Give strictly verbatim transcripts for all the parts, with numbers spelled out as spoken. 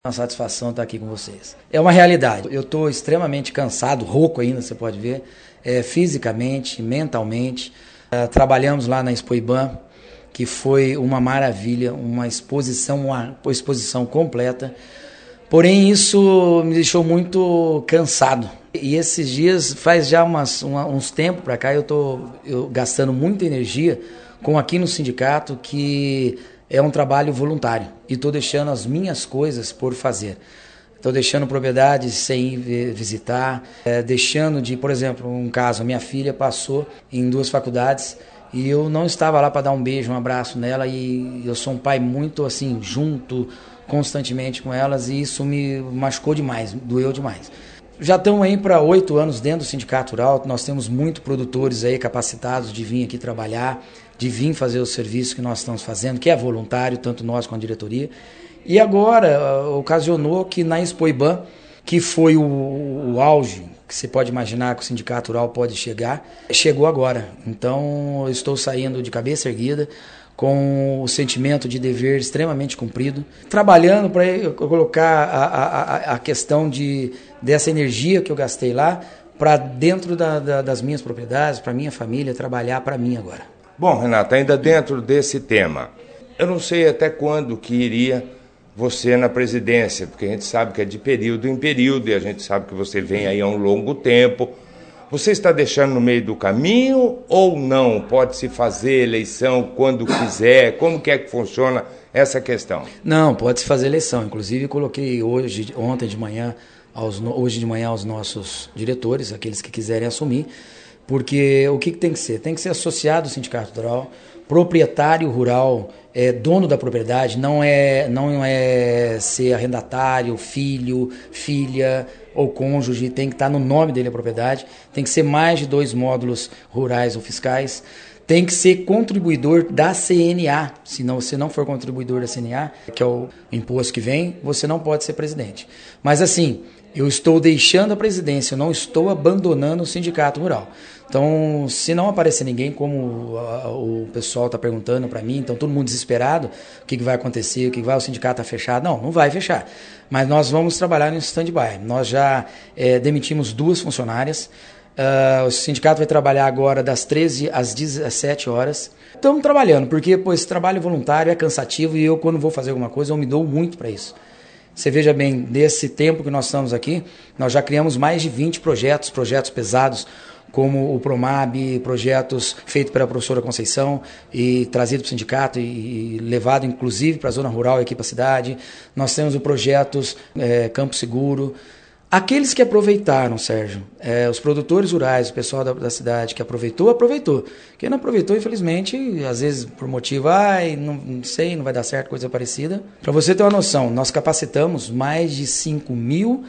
Uma satisfação estar aqui com vocês. É uma realidade. Eu estou extremamente cansado, rouco ainda, você pode ver, é, fisicamente, mentalmente. É, trabalhamos lá na Expoiban, que foi uma maravilha, uma exposição, uma exposição completa. Porém, isso me deixou muito cansado. E esses dias, faz já umas, uma, uns tempos para cá, eu estou gastando muita energia com aqui no sindicato, que é um trabalho voluntário. E estou deixando as minhas coisas por fazer. Estou deixando propriedades sem ir visitar, é, deixando de, por exemplo, um caso, a minha filha passou em duas faculdades e eu não estava lá para dar um beijo, um abraço nela, e eu sou um pai muito assim, junto constantemente com elas, e isso me machucou demais, doeu demais. Já estamos aí para oito anos dentro do Sindicato Rural, nós temos muitos produtores aí capacitados de vir aqui trabalhar, de vir fazer o serviço que nós estamos fazendo, que é voluntário, tanto nós quanto a diretoria. E agora, ocasionou que na Expoiban, que foi o, o auge, que você pode imaginar que o Sindicato Rural pode chegar, chegou agora. Então, eu estou saindo de cabeça erguida, com o sentimento de dever extremamente cumprido, trabalhando para colocar a, a, a questão de, dessa energia que eu gastei lá para dentro da, da, das minhas propriedades, para minha família, trabalhar para mim agora. Bom, Renato, ainda dentro desse tema, eu não sei até quando que iria você na presidência, porque a gente sabe que é de período em período e a gente sabe que você vem aí há um longo tempo. Você está deixando no meio do caminho ou não? Pode-se fazer eleição quando quiser? Como que é que funciona essa questão? Não, pode-se fazer eleição. Inclusive, coloquei hoje, ontem de manhã, aos, hoje de manhã aos nossos diretores, aqueles que quiserem assumir, porque o que, que tem que ser? Tem que ser associado ao Sindicato Rural, proprietário rural, é, dono da propriedade, não é, não é ser arrendatário, filho, filha ou cônjuge, tem que estar no nome dele a propriedade, tem que ser mais de dois módulos rurais ou fiscais, tem que ser contribuidor da C N A. Se não, você não for contribuidor da C N A, que é o imposto que vem, você não pode ser presidente. Mas assim, eu estou deixando a presidência, eu não estou abandonando o Sindicato Rural. Então, se não aparecer ninguém, como a, o pessoal está perguntando para mim, então todo mundo desesperado, o que, que vai acontecer, o que, que vai, o sindicato está fechado? Não, não vai fechar. Mas nós vamos trabalhar no stand-by. Nós já é, demitimos duas funcionárias. Uh, o sindicato vai trabalhar agora das treze às dezessete horas. Estamos trabalhando, porque pô, esse trabalho voluntário é cansativo e eu, quando vou fazer alguma coisa, eu me dou muito para isso. Você veja bem, nesse tempo que nós estamos aqui, nós já criamos mais de vinte projetos, projetos pesados, como o Promab, projetos feitos pela professora Conceição e trazido para o sindicato e, e levado inclusive para a zona rural e aqui para a cidade. Nós temos o projetos é, Campo Seguro. Aqueles que aproveitaram, Sérgio, é, os produtores rurais, o pessoal da, da cidade que aproveitou, aproveitou. Quem não aproveitou, infelizmente, às vezes por motivo, ai, não, não sei, não vai dar certo, coisa parecida. Para você ter uma noção, nós capacitamos mais de cinco mil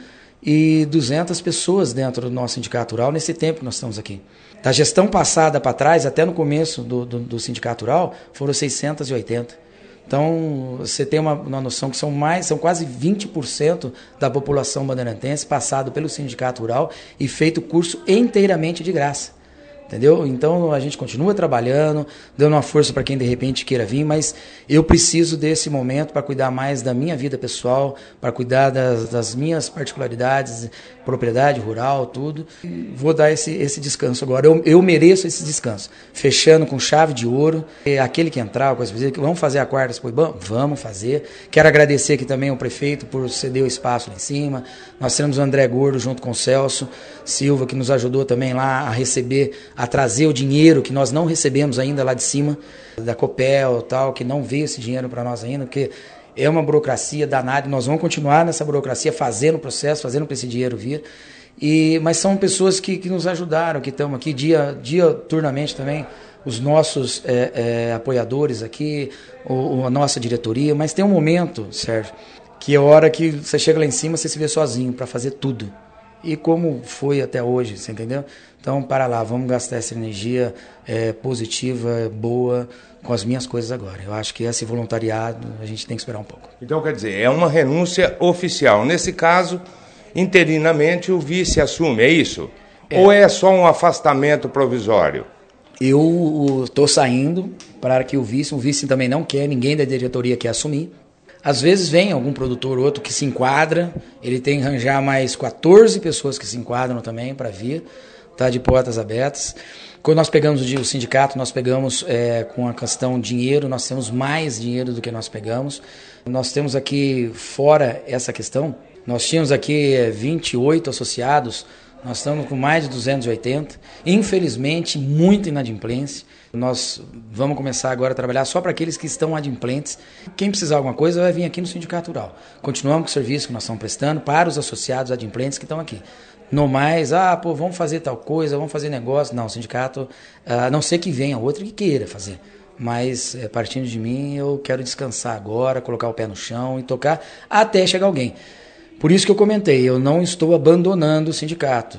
e duzentas pessoas dentro do nosso sindicato rural nesse tempo que nós estamos aqui. Da gestão passada para trás, até no começo do, do, do sindicato rural, foram seiscentas e oitenta. Então, você tem uma, uma noção que são mais, são quase vinte por cento da população bandeirantense passado pelo sindicato rural e feito curso inteiramente de graça. Entendeu? Então a gente continua trabalhando, dando uma força para quem de repente queira vir, mas eu preciso desse momento para cuidar mais da minha vida pessoal, para cuidar das, das minhas particularidades, propriedade rural, tudo. E vou dar esse, esse descanso agora. Eu, eu mereço esse descanso. Fechando com chave de ouro. E aquele que entrar, vamos fazer a quarta Expoiban? Vamos fazer. Quero agradecer aqui também ao prefeito por ceder o espaço lá em cima. Nós temos o André Gordo junto com o Celso Silva, que nos ajudou também lá a receber, a trazer o dinheiro que nós não recebemos ainda lá de cima, da Copel e tal, que não veio esse dinheiro para nós ainda, porque é uma burocracia danada, nós vamos continuar nessa burocracia, fazendo o processo, fazendo para esse dinheiro vir, e, mas são pessoas que, que nos ajudaram, que estamos aqui dia, diuturnamente também, os nossos é, é, apoiadores aqui, o, a nossa diretoria, mas tem um momento, Sérgio, que é a hora que você chega lá em cima, você se vê sozinho para fazer tudo. E como foi até hoje, você entendeu? Então, para lá, vamos gastar essa energia é, positiva, boa, com as minhas coisas agora. Eu acho que esse voluntariado a gente tem que esperar um pouco. Então, quer dizer, é uma renúncia oficial. Nesse caso, interinamente, o vice assume, é isso? É. Ou é só um afastamento provisório? Eu estou saindo para que o vice, o vice também não quer, ninguém da diretoria quer assumir. Às vezes vem algum produtor ou outro que se enquadra, ele tem que arranjar mais quatorze pessoas que se enquadram também para vir, tá de portas abertas. Quando nós pegamos o sindicato, nós pegamos é, com a questão dinheiro, nós temos mais dinheiro do que nós pegamos. Nós temos aqui, fora essa questão, nós tínhamos aqui é, vinte e oito associados, nós estamos com mais de duzentos e oitenta, infelizmente, muita inadimplência. Nós vamos começar agora a trabalhar só para aqueles que estão adimplentes. Quem precisar de alguma coisa vai vir aqui no Sindicato Rural. Continuamos com o serviço que nós estamos prestando para os associados adimplentes que estão aqui. Não mais, ah, pô, vamos fazer tal coisa, vamos fazer negócio. Não, o sindicato, a não ser que venha outro que queira fazer. Mas, é, partindo de mim, eu quero descansar agora, colocar o pé no chão e tocar até chegar alguém. Por isso que eu comentei, eu não estou abandonando o sindicato.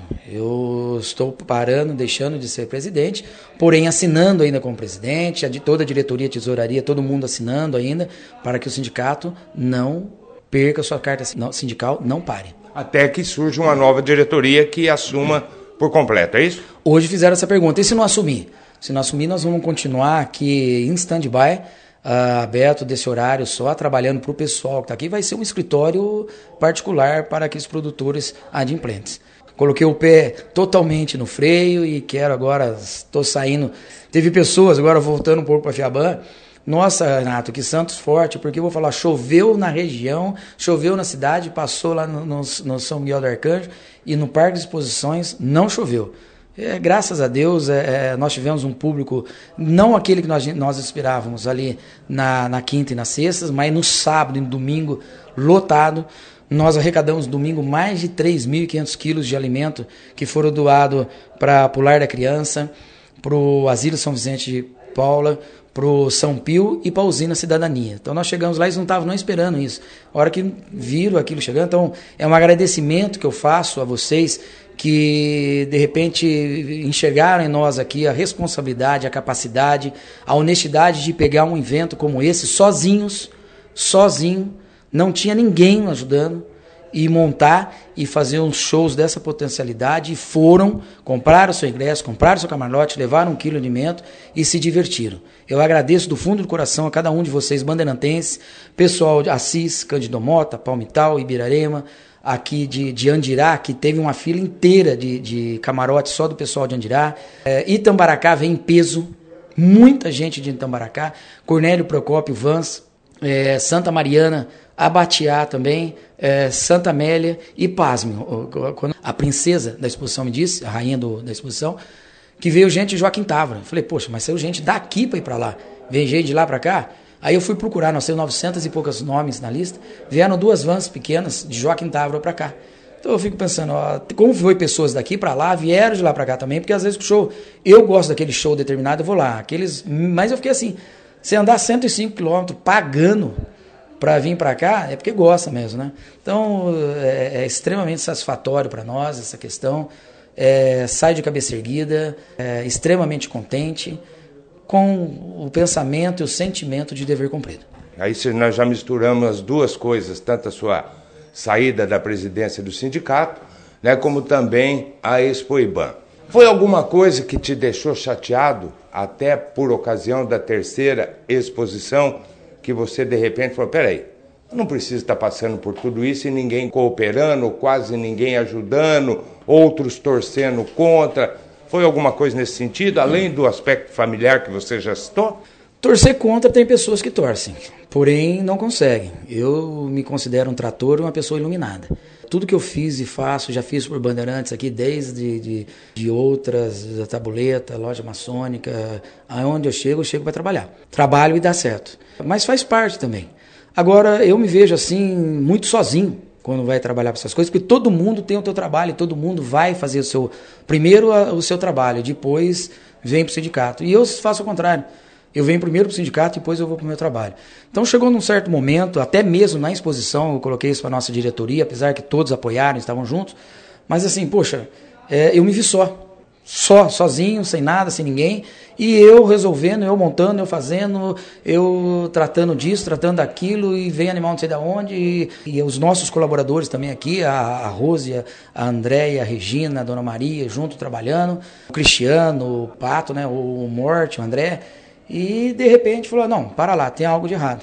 Eu estou parando, deixando de ser presidente, porém assinando ainda como presidente, a de toda a diretoria, tesouraria, todo mundo assinando ainda, para que o sindicato não perca sua carta sindical, não pare. Até que surja uma nova diretoria que assuma por completo, é isso? Hoje fizeram essa pergunta, e se não assumir? Se não assumir, nós vamos continuar aqui em stand-by, uh, aberto desse horário só, trabalhando para o pessoal que está aqui. Vai ser um escritório particular para aqueles produtores adimplentes. Coloquei o pé totalmente no freio e quero agora, estou saindo. Teve pessoas, agora voltando um pouco para Fiaban, nossa, Renato, que Santos forte, porque eu vou falar, choveu na região, choveu na cidade, passou lá no, no, no São Miguel do Arcanjo e no Parque de Exposições não choveu. É, graças a Deus, é, é, nós tivemos um público, não aquele que nós, nós esperávamos ali na, na quinta e na sexta, mas no sábado e no domingo, lotado. Nós arrecadamos domingo mais de três mil e quinhentos quilos de alimento que foram doados para o Lar da Criança, para o Asilo São Vicente de Paula, para o São Pio e para a Usina Cidadania. Então nós chegamos lá e eles não estavam não esperando isso. A hora que viram aquilo chegando, então é um agradecimento que eu faço a vocês que de repente enxergaram em nós aqui a responsabilidade, a capacidade, a honestidade de pegar um evento como esse sozinhos, sozinho, não tinha ninguém ajudando, e montar e fazer uns shows dessa potencialidade, e foram, compraram o seu ingresso, compraram o seu camarote, levaram um quilo de alimento e se divertiram. Eu agradeço do fundo do coração a cada um de vocês, bandeirantenses, pessoal de Assis, Cândido Mota, Palmital, Ibirarema, aqui de, de Andirá, que teve uma fila inteira de, de camarote só do pessoal de Andirá. É, Itambaracá vem em peso, muita gente de Itambaracá, Cornélio Procópio Vans, é, Santa Mariana, Abatiá também, é, Santa Amélia e pasme, quando a princesa da exposição me disse, a rainha do, da exposição, que veio gente de Joaquim Távora. Eu falei, poxa, mas saiu gente daqui para ir para lá, vem gente de lá para cá? Aí eu fui procurar, nós temos novecentos e poucos nomes na lista, vieram duas vans pequenas de Joaquim Távora para cá. Então eu fico pensando, ó, como foi pessoas daqui para lá, vieram de lá para cá também, porque às vezes o show, eu gosto daquele show determinado, eu vou lá, aqueles, mas eu fiquei assim, você andar cento e cinco quilômetros pagando para vir para cá, é porque gosta mesmo, né? Então é, é extremamente satisfatório para nós essa questão, é, sai de cabeça erguida, é, extremamente contente, com o pensamento e o sentimento de dever cumprido. Aí nós já misturamos as duas coisas, tanto a sua saída da presidência do sindicato, né, como também a Expoiban. Foi alguma coisa que te deixou chateado, até por ocasião da terceira exposição, que você de repente falou, peraí, eu não preciso estar passando por tudo isso e ninguém cooperando, quase ninguém ajudando, outros torcendo contra. Foi alguma coisa nesse sentido, além do aspecto familiar que você já citou? Torcer contra tem pessoas que torcem, porém não conseguem. Eu me considero um trator e uma pessoa iluminada. Tudo que eu fiz e faço, já fiz por Bandeirantes aqui, desde de, de outras, da Tabuleta, loja maçônica, aonde eu chego, eu chego para trabalhar. Trabalho e dá certo. Mas faz parte também. Agora, eu me vejo assim, muito sozinho, quando vai trabalhar para essas coisas, porque todo mundo tem o seu trabalho, todo mundo vai fazer o seu, primeiro o seu trabalho, depois vem para o sindicato. E eu faço o contrário. Eu venho primeiro para o sindicato e depois eu vou para o meu trabalho. Então chegou num certo momento, até mesmo na exposição, eu coloquei isso para a nossa diretoria, apesar que todos apoiaram, estavam juntos, mas assim, poxa, é, eu me vi só, só, sozinho, sem nada, sem ninguém, e eu resolvendo, eu montando, eu fazendo, eu tratando disso, tratando daquilo, e vem animal não sei de onde, e, e os nossos colaboradores também aqui, a, a Rose, a Andréia, a Regina, a Dona Maria, junto trabalhando, o Cristiano, o Pato, né, o Morte, o André. E de repente falou, não, para lá, tem algo de errado.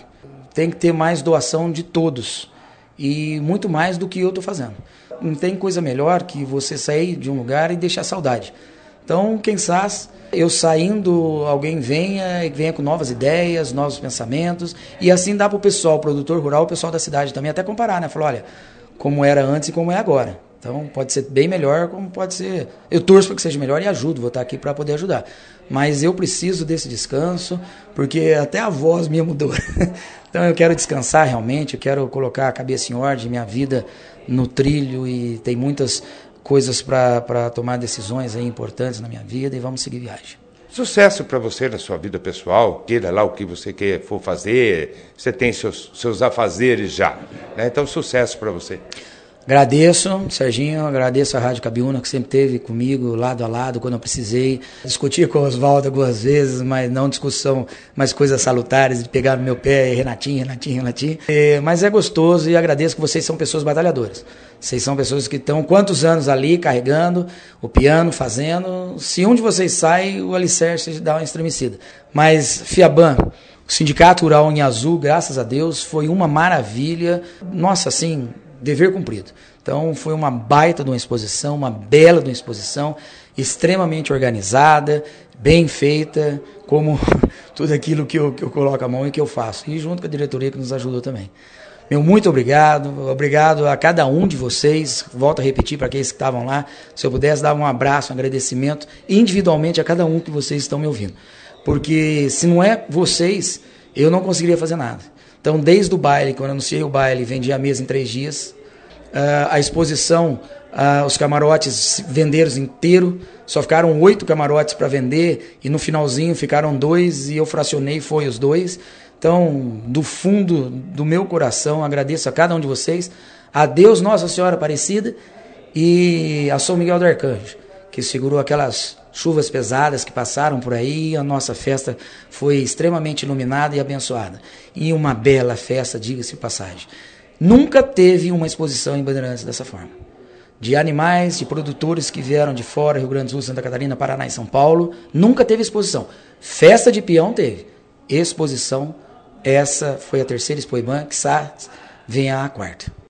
tem que ter mais doação de todos. E muito mais do que eu estou fazendo. Não tem coisa melhor que você sair de um lugar e deixar saudade. Então, quem sabe, eu saindo, alguém venha e venha com novas ideias, novos pensamentos. E assim dá para o pessoal, o produtor rural, o pessoal da cidade também, até comparar, né? Falar, olha, como era antes e como é agora. Então, pode ser bem melhor, como pode ser... Eu torço para que seja melhor e ajudo, vou estar aqui para poder ajudar. Mas eu preciso desse descanso, porque até a voz minha mudou. Então, eu quero descansar realmente, eu quero colocar a cabeça em ordem, minha vida no trilho, e tem muitas coisas para tomar decisões aí importantes na minha vida, e vamos seguir viagem. Sucesso para você na sua vida pessoal, queira lá o que você quer for fazer, você tem seus, seus afazeres já, né? Então, sucesso para você. Agradeço, Serginho, agradeço a Rádio Cabiúna, que sempre esteve comigo, lado a lado, quando eu precisei. Discuti com o Oswaldo algumas vezes, mas não discussão, mas coisas salutares, de pegar no meu pé, Renatinho, Renatinho, Renatinho. É, mas é gostoso, e agradeço que vocês são pessoas batalhadoras. Vocês são pessoas que estão quantos anos ali, carregando o piano, fazendo. Se um de vocês sai, o alicerce dá uma estremecida. Mas, Fiaban, o Sindicato Rural em Azul, graças a Deus, foi uma maravilha. Nossa, assim... dever cumprido. Então, foi uma baita de uma exposição, uma bela de uma exposição, extremamente organizada, bem feita, como tudo aquilo que eu, que eu coloco a mão e que eu faço. E junto com a diretoria que nos ajudou também. Meu muito obrigado, obrigado a cada um de vocês, volto a repetir para aqueles que estavam lá, se eu pudesse dar um abraço, um agradecimento individualmente a cada um que vocês estão me ouvindo. Porque se não é vocês, eu não conseguiria fazer nada. Então, desde o baile, quando eu anunciei o baile, vendi a mesa em três dias. Uh, a exposição, uh, os camarotes venderam inteiro. Só ficaram oito camarotes para vender e no finalzinho ficaram dois e eu fracionei, foi os dois. Então, do fundo do meu coração, agradeço a cada um de vocês. A Deus, Nossa Senhora Aparecida e a São Miguel do Arcanjo, que segurou aquelas chuvas pesadas que passaram por aí, a nossa festa foi extremamente iluminada e abençoada. E uma bela festa, diga-se de passagem. Nunca teve uma exposição em Bandeirantes dessa forma. De animais, de produtores que vieram de fora, Rio Grande do Sul, Santa Catarina, Paraná e São Paulo, nunca teve exposição. Festa de peão teve. Exposição, essa foi a terceira Expoiban, que venha a quarta.